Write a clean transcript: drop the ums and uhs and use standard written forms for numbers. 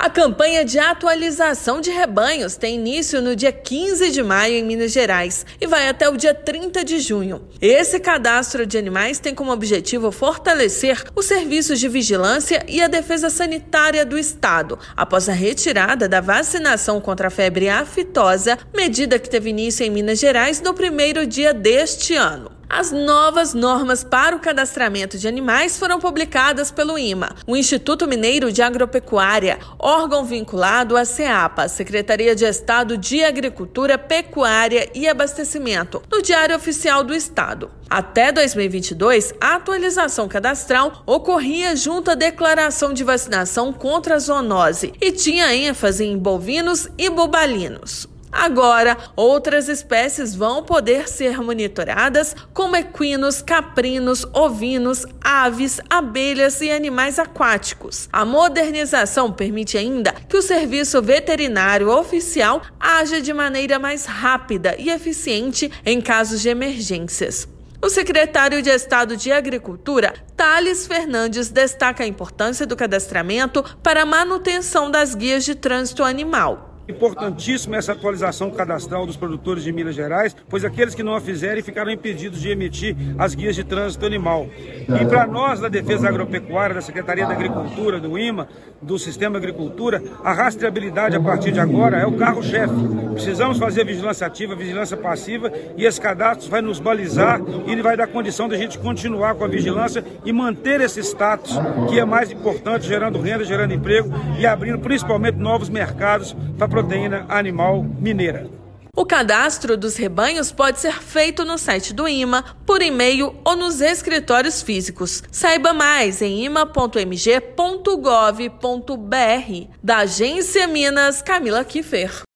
A campanha de atualização de rebanhos tem início no dia 15 de maio em Minas Gerais e vai até o dia 30 de junho. Esse cadastro de animais tem como objetivo fortalecer os serviços de vigilância e a defesa sanitária do estado, após a retirada da vacinação contra a febre aftosa, medida que teve início em Minas Gerais no primeiro dia deste ano. As novas normas para o cadastramento de animais foram publicadas pelo IMA, o Instituto Mineiro de Agropecuária, órgão vinculado à SEAPA, Secretaria de Estado de Agricultura, Pecuária e Abastecimento, no Diário Oficial do Estado. Até 2022, a atualização cadastral ocorria junto à declaração de vacinação contra a zoonose e tinha ênfase em bovinos e bubalinos. Agora, outras espécies vão poder ser monitoradas, como equinos, caprinos, ovinos, aves, abelhas e animais aquáticos. A modernização permite ainda que o serviço veterinário oficial haja de maneira mais rápida e eficiente em casos de emergências. O secretário de Estado de Agricultura, Thales Fernandes, destaca a importância do cadastramento para a manutenção das guias de trânsito animal. Importantíssima essa atualização cadastral dos produtores de Minas Gerais, pois aqueles que não a fizerem ficarão impedidos de emitir as guias de trânsito animal. E para nós, da Defesa Agropecuária, da Secretaria da Agricultura, do IMA, do Sistema Agricultura, a rastreabilidade a partir de agora é o carro-chefe. Precisamos fazer vigilância ativa, vigilância passiva, e esse cadastro vai nos balizar e ele vai dar condição de a gente continuar com a vigilância e manter esse status, que é mais importante, gerando renda, gerando emprego e abrindo principalmente novos mercados para proteína animal mineira. O cadastro dos rebanhos pode ser feito no site do IMA, por e-mail ou nos escritórios físicos. Saiba mais em ima.mg.gov.br. Da Agência Minas, Camila Kiffer.